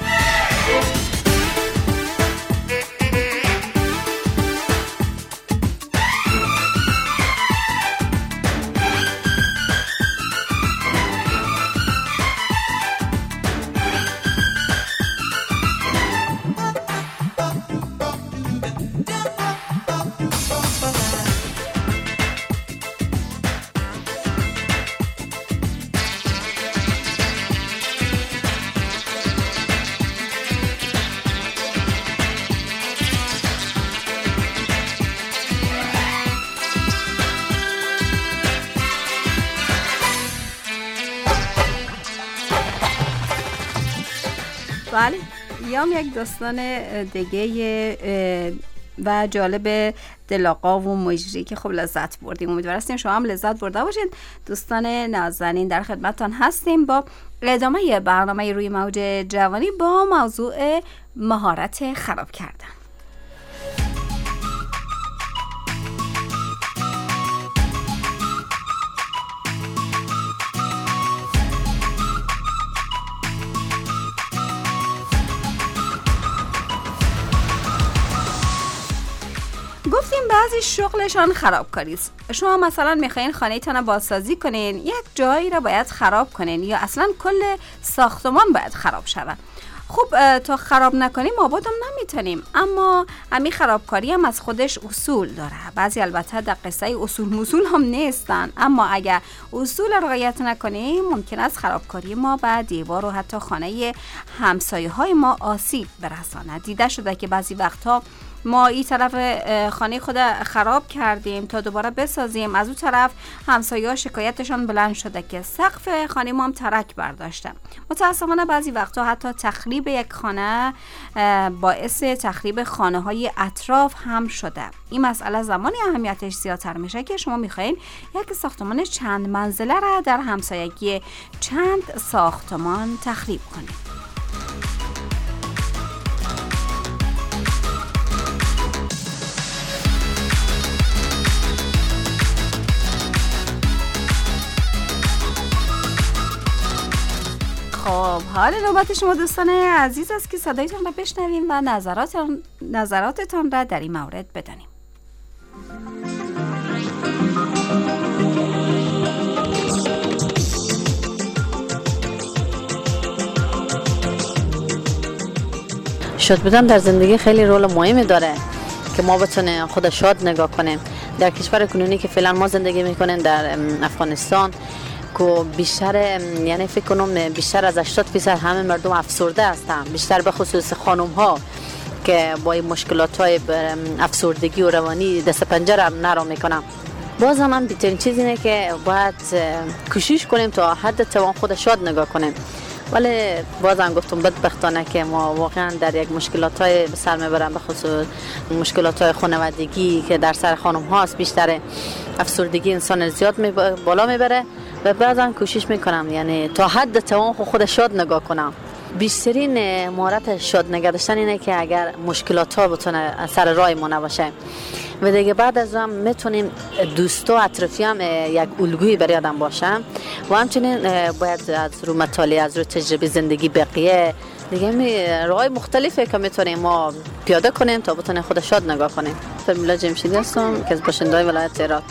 بله یا یک داستان دیگه و جالب دلاقا و مجری که خب لذت بردیم. امیدوار هستیم شما هم لذت برده باشین. دوستان نازنین در خدمتتان هستیم با ادامه برنامه روی موج جوانی با موضوع مهارت خراب کردن. گفتیم بعضی شغلشان خرابکاری است. شما مثلا میخواین خانه تان بازسازی کنین، یک جایی را باید خراب کنین یا اصلا کل ساختمان باید خراب شود. خب تا خراب نکنیم آباد هم نمیتونیم، اما همین خرابکاری هم از خودش اصول داره. بعضی البته در قصه اصول مسول هم نیستن، اما اگر اصول رعایت نکنیم ممکن است خرابکاری ما به دیوار و حتی خانه همسایه های ما آسیب برساند. دیده شده که بعضی وقتها ما این طرف خانه خود خراب کردیم تا دوباره بسازیم، از اون طرف همسایه‌ها شکایتشان بلند شده که سقف خانه ما هم ترک برداشته. متاسفانه بعضی وقتا حتی تخریب یک خانه باعث تخریب خانه‌های اطراف هم شده. این مسئله زمانی اهمیتش زیادتر میشه که شما میخواین یک ساختمان چند منزله را در همسایگی چند ساختمان تخریب کنید. خب حال نوبت شما دوستان عزیز است که صدایتان را بشنویم و نظراتتان نظراتتان را در این مورد بدانیم. شاد بودن در زندگی خیلی رول مهمی داره که ما بتونه خود شاد نگاه کنیم. در کشور کنونی که فعلا ما زندگی میکنیم در افغانستان که بیشتر یعنی فکر کنم بیشتر از هشتاد درصد همه مردم افسرده هستن، بیشتر به خصوص خانم ها که با این مشکلات های افسردگی و روانی دست پنجه را نرم میکنن. باز هم هم بهترین چیز اینه که باید کوشش کنیم تا حد توان خود شاد نگاه کنیم. ولی باز هم گفتم بدبختانه که ما واقعا در یک مشکلات های به سر میبرم، به خصوص مشکلات های خانوادگی که در سر خانم هاست. بیشتر افسردگی انسان زیاد می بالا میبره و بعضا کوشش میکنم یعنی تا حد توان خود شاد نگاه کنم. بیشترین مهارت شاد نگه داشتن اینه که اگر مشکلات ها بتونه سر راه ما نباشه و دیگه بعد از هم میتونیم دوستا اطرافی هم یک الگویی برای آدم باشن و همچنین باید از رو مطالعه، از رو تجربه زندگی بقیه دیگه راه مختلفه که میتونیم ما پیاده کنیم تا بتونه خود شاد نگاه کنیم. فامیلا جمشیدی هستم که از باشنده‌های ولایت هرات.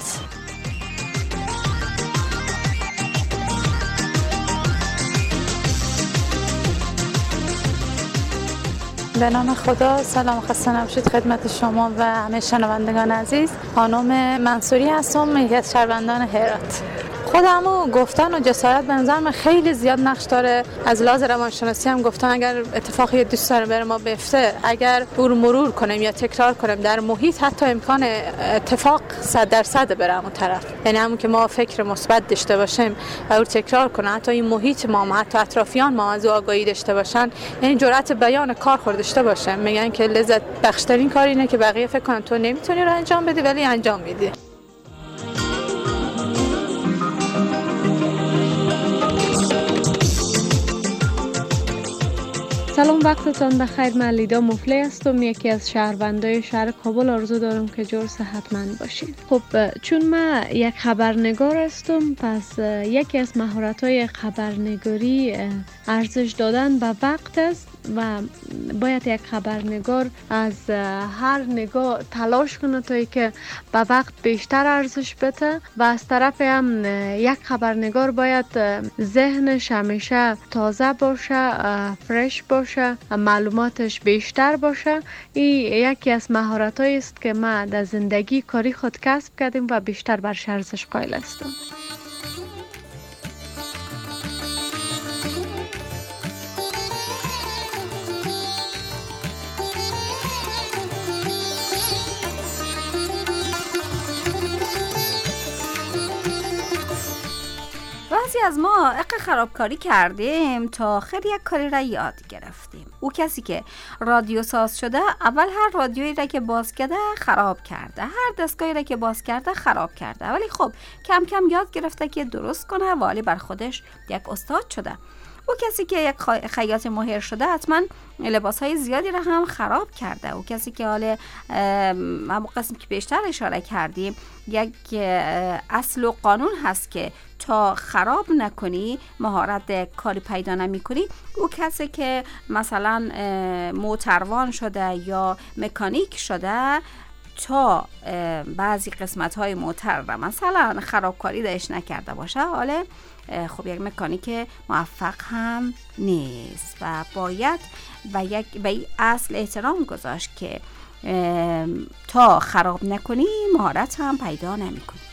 به نام خدا، سلام خسته نباشید خدمت شما و همه شنوندگان عزیز. خانم منصوری هستم، یکی از شهروندان هرات. خودمو گفتن و جسارت به نظرم خیلی زیاد نقش داره. از لحاظ روانشناسی هم گفتن اگر اتفاقی دوست داریم بر ما بیفته، اگر بور مرور کنیم یا تکرار کنیم در محیط، حتی امکان اتفاق صد درصد بره اون طرف. یعنی همون که ما فکر مثبت داشته باشیم و اون تکرار کنه، حتی این محیط ما، حتی اطرافیان ما از آگاهی داشته باشن، یعنی جرأت بیان کار خود داشته باشه. میگن که لذت بخشترین کار اینه که بقیه فکر کنن تو نمیتونی رو انجام بدی ولی انجام میدی. سلام، وقتتان بخیر. من لیدا مفلی هستم، یکی از شهروندای شهر کابل. آرزو دارم که جور صحتمند باشین. خب چون من یک خبرنگار هستم، پس یکی از مهارت‌های خبرنگاری ارزش دادن به وقت است و باید یک خبرنگار از هر نگاه تلاش کنه تا که به وقت بیشتر ارزش بده و از طرف هم یک خبرنگار باید ذهنش همیشه تازه باشه، فرش باشه، معلوماتش بیشتر باشه. این یکی از مهارت‌هایی است که من در زندگی کاری خود کسب کردم و بیشتر بر ارزش قائل هستم. بعضی از ما اق خرابکاری کردیم تا خیلی یک کاری را یاد گرفتیم. او کسی که رادیو ساز شده، اول هر رادیویی را که باز کرده خراب کرده، هر دستگاهی را که باز کرده خراب کرده، ولی خب کم کم یاد گرفته که درست کنه و حالی بر خودش یک استاد شده. او کسی که یک خیاط ماهر شده، حتما لباسهای زیادی را هم خراب کرده. او کسی که حالا همون قسم که بیشتر اشاره کردیم، یک اصل و قانون هست که تا خراب نکنی، مهارت کاری پیدا نمی کنی. او کسی که مثلا موتروان شده یا مکانیک شده، تا بعضی قسمت های موتر را مثلا خرابکاری داشت نکرده باشه، حالا خب یک مکانیک موفق هم نیست و باید و یک به این اصل احترام گذاشت که تا خراب نکنی مهارت هم پیدا نمی کنی.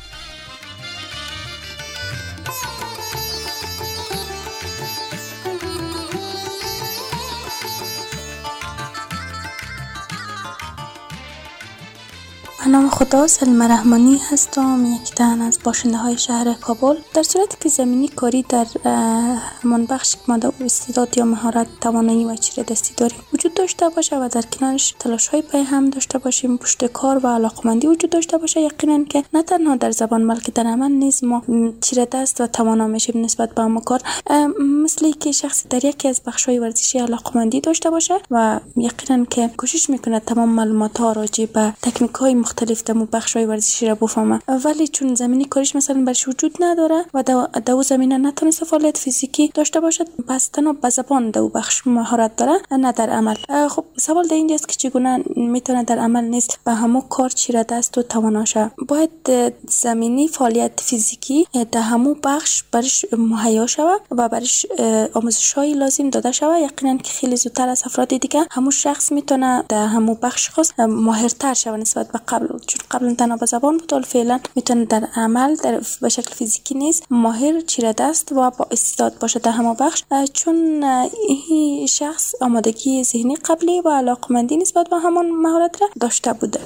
به نام خدا، سلمه رحمانی هستم، یک تن از باشنده های شهر کابل. در صورتی که زمینی کاری در همان بخش که ما در استعداد یا مهارت، توانایی و چیره دستی داریم وجود داشته باشه و در کنارش تلاش های پای هم داشته باشیم، پشت کار و علاقمندی وجود داشته باشه، یقینا که نه تنها در زبان بلکه در عمل نیز ما چیره دست و توانا میشیم نسبت به همون کار. مثلی که شخصی در یکی از بخش های ورزشی علاقمندی داشته باشه و یقینا که کوشش میکنه تمام معلومات ها راجع به تکنیک های مختلف در بخش‌های ورزشی را بفهمه، ولی چون زمینی کاریش مثلا برش وجود نداره و در اون زمینه نتونسته فعالیت فیزیکی داشته باشه، پس تنها به زبان در اون بخش مهارت داره، نه در عمل. خب سوال در اینجاست که چگونه میتونه در عمل نیست به همون کار چیره دست و توانا شه. باید زمینی فعالیت فیزیکی در همون بخش برش مهیا شوه و برش آموزش‌های لازم داده شوه. یقینا که خیلی زودتر از افراد دیگه همون شخص میتونه در همون بخش خاص ماهرتر شه نسبت به قبل، چون قبلا تنها به زبان بود، ولی فعلا میتونه در عمل در به شکل فیزیکی نیست ماهر، چیره دست و با استعداد باشه در همه بخش، چون این شخص آمادگی ذهنی قبلی و علاقمندی نسبت به همون مهارت را داشته بوده.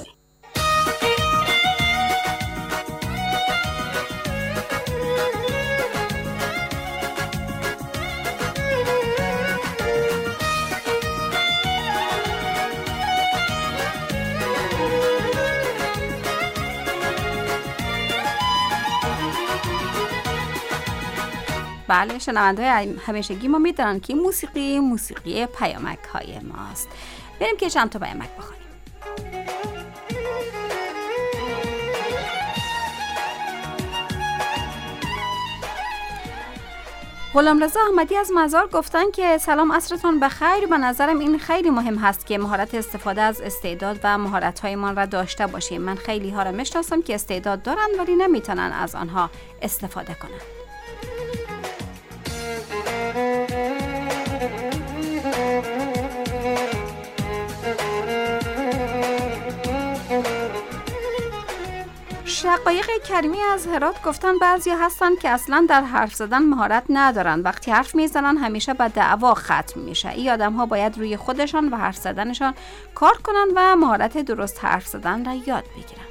بله، شنونده های همیشگی ما میدونن که موسیقی موسیقی پیامک های ماست. بریم که چند تا پیامک بخونیم. غلامرضا احمدی از مزار گفتن که سلام، عصرتون بخیر. به نظرم این خیلی مهم هست که مهارت استفاده از استعداد و مهارت‌هایمان را داشته باشیم. من خیلی ها را میشناسم که استعداد دارن ولی نمیتونن از آنها استفاده کنن. شقایق کریمی از هرات گفتن بعضیا هستن که اصلا در حرف زدن مهارت ندارن، وقتی حرف میزنن همیشه به دعوا ختم میشه. این آدم ها باید روی خودشان و حرف زدنشان کار کنن و مهارت درست حرف زدن را یاد بگیرن.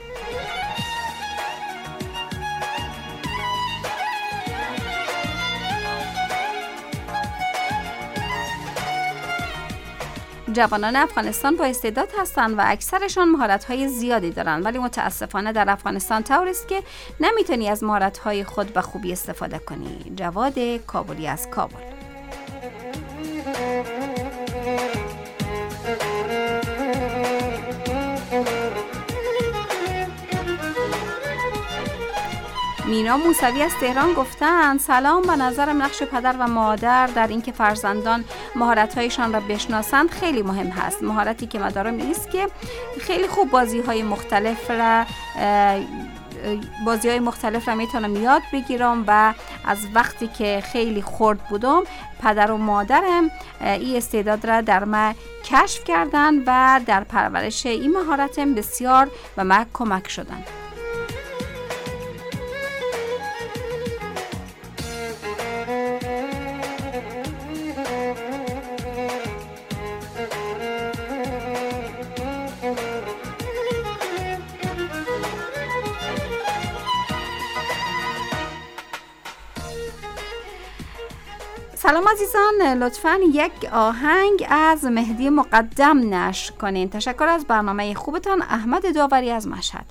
جوانان افغانستان با استعداد هستند و اکثرشان مهارت‌های زیادی دارند، ولی متاسفانه در افغانستان طور است که نمیتونی از مهارت‌های خود به خوبی استفاده کنی. جواد کابلی از کابل. مینا موسوی از تهران گفتند سلام، به نظرم نقش پدر و مادر در اینکه فرزندان مهارت‌هایشان را بشناسند خیلی مهم هست. مهارتی که مدارم است که خیلی خوب بازی‌های مختلف را بازی‌های مختلف را میتونم یاد بگیرم و از وقتی که خیلی خرد بودم پدر و مادرم این استعداد را در من کشف کردند و در پرورش این مهارتم بسیار به من کمک شدند. سلام عزیزان، لطفاً یک آهنگ از مهدی مقدم نشر کنین. تشکر از برنامه خوبتان. احمد داوری از مشهد.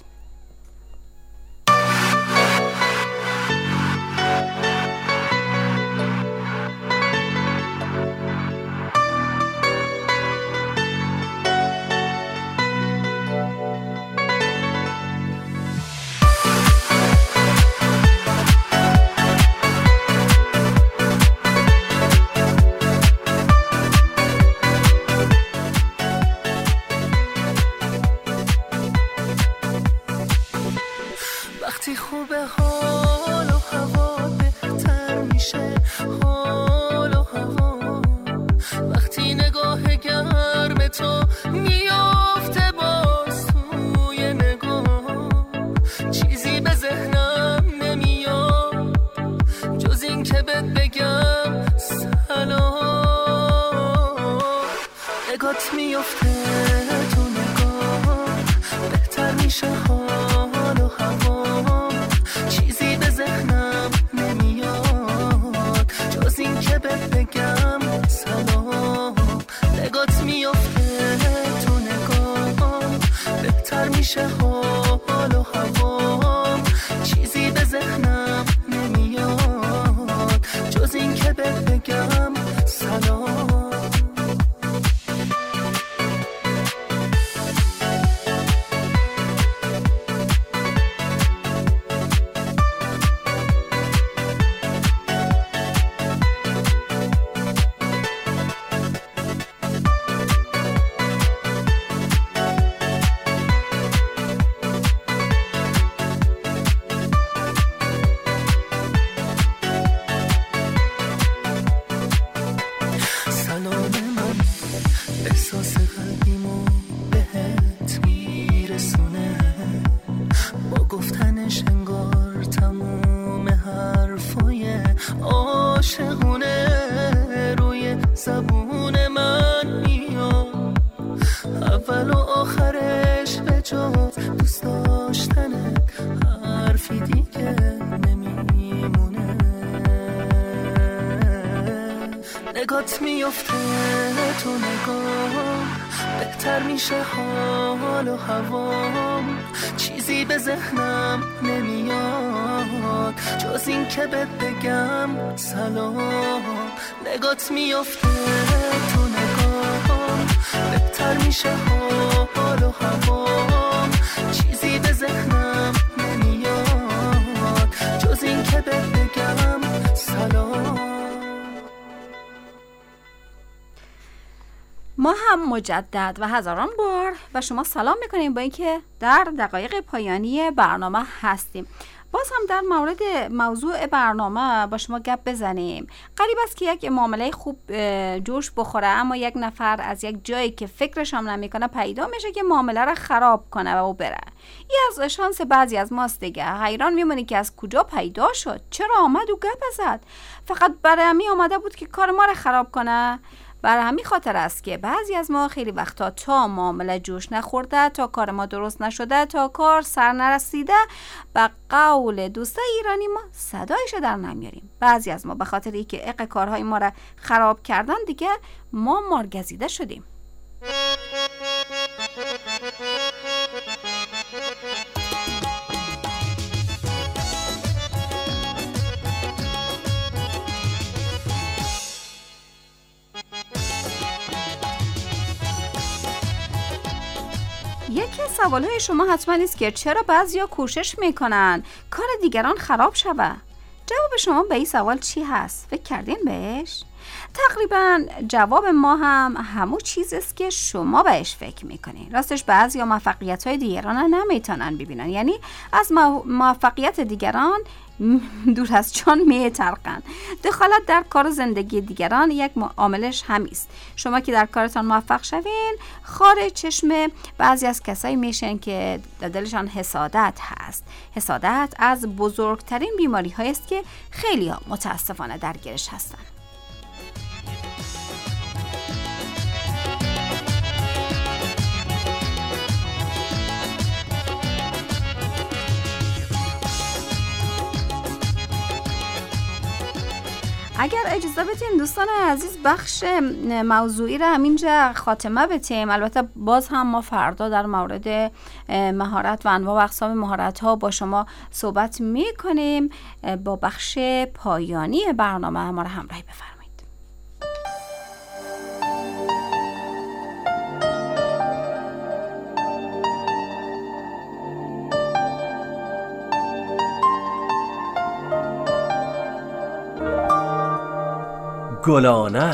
نگات میفته تو نگاه بهتر میشه حال و هوام، چیزی به ذهنم نمیاد جز این که بهت بگم سلام. نگات میفته تو نگاه بهتر میشه حال و هوام، چیزی به ذهنم نمیاد جز این که بهت بگم سلام. ما هم مجدد و هزاران بار و شما سلام میکنیم با اینکه در دقایق پایانی برنامه هستیم. باز هم در مورد موضوع برنامه با شما گپ بزنیم. غریب است که یک معامله خوب جوش بخوره اما یک نفر از یک جایی که فکرش هم نمیکنه پیدا میشه که معامله را خراب کنه و بره. این از شانس بعضی از ماست دیگه. حیران میمونی که از کجا پیدا شد، چرا آمد و گپ زد. فقط برای همین آمده بود که کار ما را خراب کنه. برای همین خاطر است که بعضی از ما خیلی وقتا تا معامله جوش نخورده، تا کار ما درست نشده، تا کار سر نرسیده، به قول دوستا ایرانی ما صدایش در نمیاریم. بعضی از ما به خاطر اینکه عق کارهای ما را خراب کردن دیگه ما مارگزیده شدیم. یکی از سوالهای شما حتما نیست که چرا بعضیا کوشش میکنن کار دیگران خراب شوه. جواب شما به این سوال چی هست؟ فکر کردین بهش؟ تقریبا جواب ما هم همون چیز است که شما بهش فکر میکنین. راستش بعضیا موفقیت‌های دیگران نمیتونن ببینن، یعنی از موفقیت دیگران دور از جان میترقن. دخالت در کار و زندگی دیگران یک عاملش همیست. شما که در کارتان موفق شوین، خار چشم بعضی از کسایی میشن که در دلشان حسادت هست. حسادت از بزرگترین بیماری هایی است که خیلی ها متاسفانه درگیرش هستن. اگر اجازه بدین دوستان عزیز، بخش موضوعی را همینجا خاتمه بدیم. البته باز هم ما فردا در مورد مهارت و انواع و اقسام مهارت ها با شما صحبت می کنیم. با بخش پایانی برنامه ما را همراهی بفرمایید. گلانه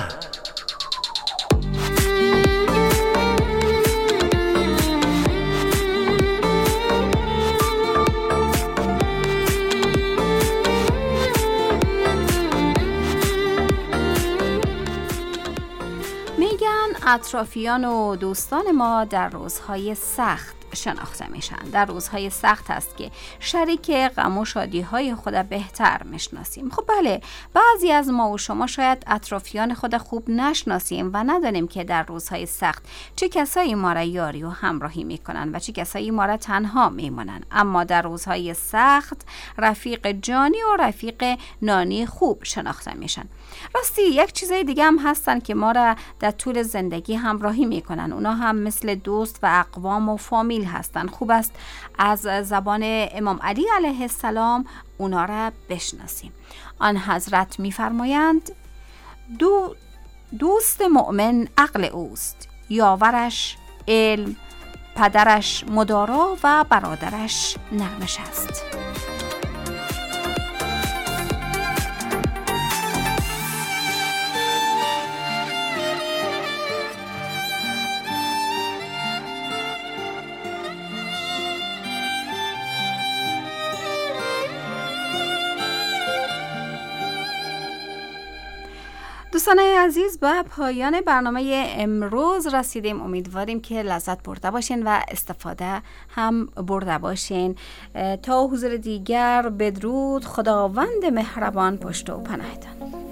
میگن اطرافیان و دوستان ما در روزهای سخت شناخته میشن. در روزهای سخت هست که شریک غم و شادی های خود بهتر میشناسیم. خب بله، بعضی از ما و شما شاید اطرافیان خود خوب نشناسیم و ندانیم که در روزهای سخت چه کسایی ما را یاری و همراهی میکنن و چه کسایی ما را تنها میمونن. اما در روزهای سخت رفیق جانی و رفیق نانی خوب شناخته میشن. راستی یک چیزای دیگه هم هستن که ما را در طول زندگی همراهی میکنن. اونا هم مثل دوست و اقوام و فامیل هستن. خوب است از زبان امام علی علیه السلام اونا را بشناسیم. آن حضرت میفرمایند دو دوست مؤمن عقل اوست، یاورش علم، پدرش مدارا و برادرش نرمش است. دوستان عزیز، به پایان برنامه امروز رسیدیم. امیدواریم که لذت برده باشین و استفاده هم برده باشین. تا حضور دیگر بدرود. خداوند مهربان پشت و پناهتان.